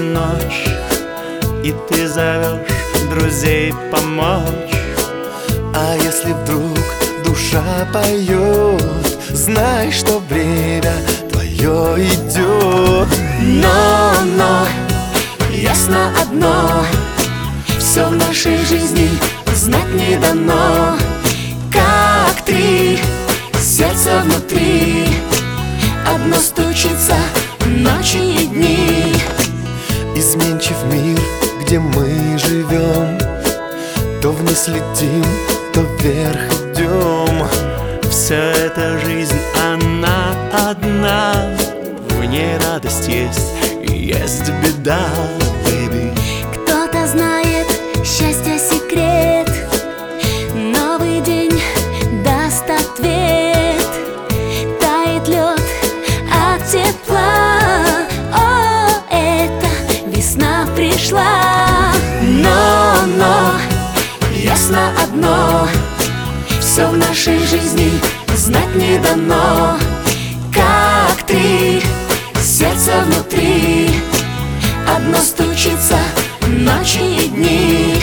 ночь, и ты зовешь друзей помочь. А если вдруг душа поет, знай, что время твое идет. Но ясно одно: все в нашей жизни знать не дано. Как три сердца внутри, одно стучится ночи и дни. Изменчив мир, где мы живем, то вниз летим, то вверх идем. Все это жизнь, она одна, в ней радость есть и есть беда, baby. Кто-то знает счастья секрет, новый день даст ответ. Тает лед от тепла, о, это весна пришла. Но ясно одно: все в нашей жизни знать не дано. Как три сердца внутри, одно стучится ночи и дни.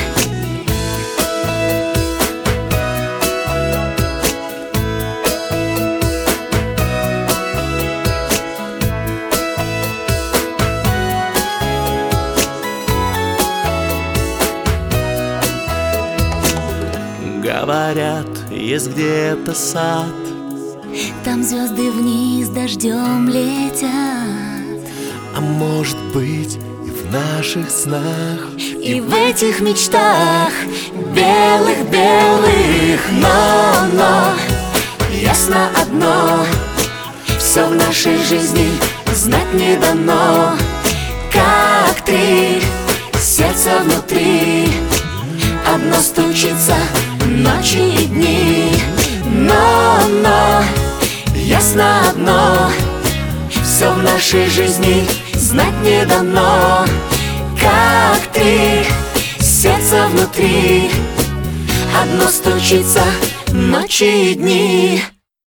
Говорят, есть где-то сад, Там звезды вниз дождем летят, А может быть и в наших снах, и в этих мечтах белых-белых. Но ясно одно: все в нашей жизни знать не дано. Как три сердца внутри, одно стучится ночи и дни. Но ясно одно: все в нашей жизни знать не дано. Как три сердца внутри, одно стучится ночи и дни.